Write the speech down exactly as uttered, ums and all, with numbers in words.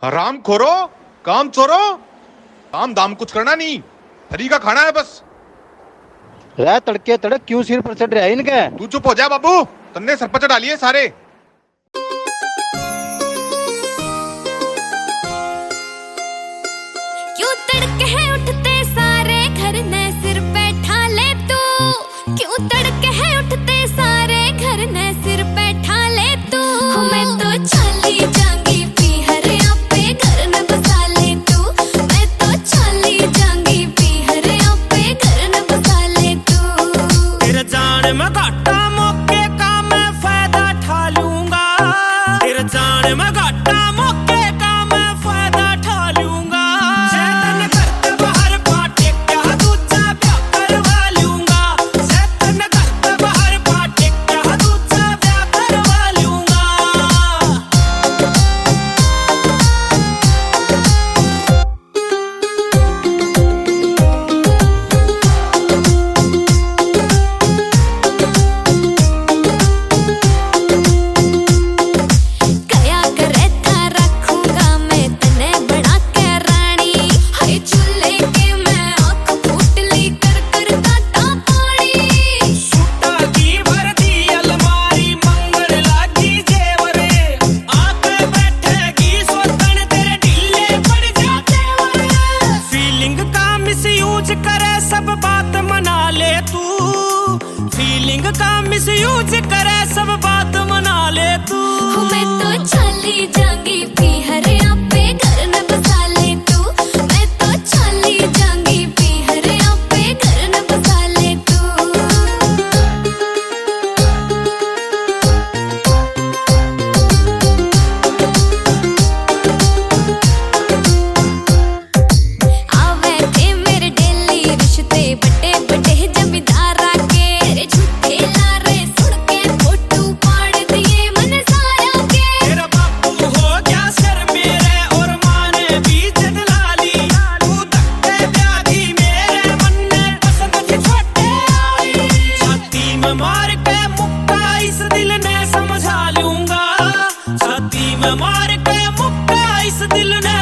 हराम खोरो, काम चोरो, काम दाम कुछ करना नहीं, हरी का खाना है बस। रह तड़के तड़क क्यों सिर पर चढ़ रहा है इनके? तू चुप हो जा बाबू, तन्ने सर पर चढ़ा लिए सारे। क्यों तड़के है उठते सारे घर ने सिर पे ठा ले तू, क्यों तड़के है उठते सारे घर ने सिर पे ठा ले तू। मैं तो चली जाऊंगी पीहर आपे घर न बसा ले तू, मैं तो चली जाऊंगी पीहर आपे घर न बसा ले तू। तेरे जाने में घाटा मौके का मैं फायदा ठा लूंगा, तेरे जाने में घाटा मौके का मैं फायदा ठा लूंगा। शैतान करते बाहर पाटे क्या दूजा ब्याह करवा लूंगा, शैतान करते बाहर पाटे क्या दूजा ब्याह करवा लूंगा। कया करे था रखूंगा मैं तने बड़ा के रानी, हाय चूल्हे के मैं आँख फूटली कर कर काटा पानी। सूटा की भर दी अलमारी मंगल लागी जेवरे, आके बैठेगी सोतन तेरे ढीले पड़ जाते वरे। फीलिंग का मिसयूज करे सब बात मना ले तू, फीलिंग का मिसयूज करे सब बात मना ले तू। मैं तो चली जाऊंगी पीहर आपे घर न बसा ले तू, मैं तो चली जाऊंगी पीहर आपे घर न बसा ले तू। आवे थे मेरे डेली रिश्ते बड़े बड़े जमींदारा के, तेरे झूठे लारे सुन के फोटो पाड़ दिए मन साया के। तेरा बापू हो गया सर मेरे और माँ ने भी जदला ली, तू धक्के ब्याधी मेरे मन ने पसंद थी छोटे आई। छाती में मार के मुक्का इस दिल ने समझा लूंगा, छाती में मार के मुक्का इस दिल ने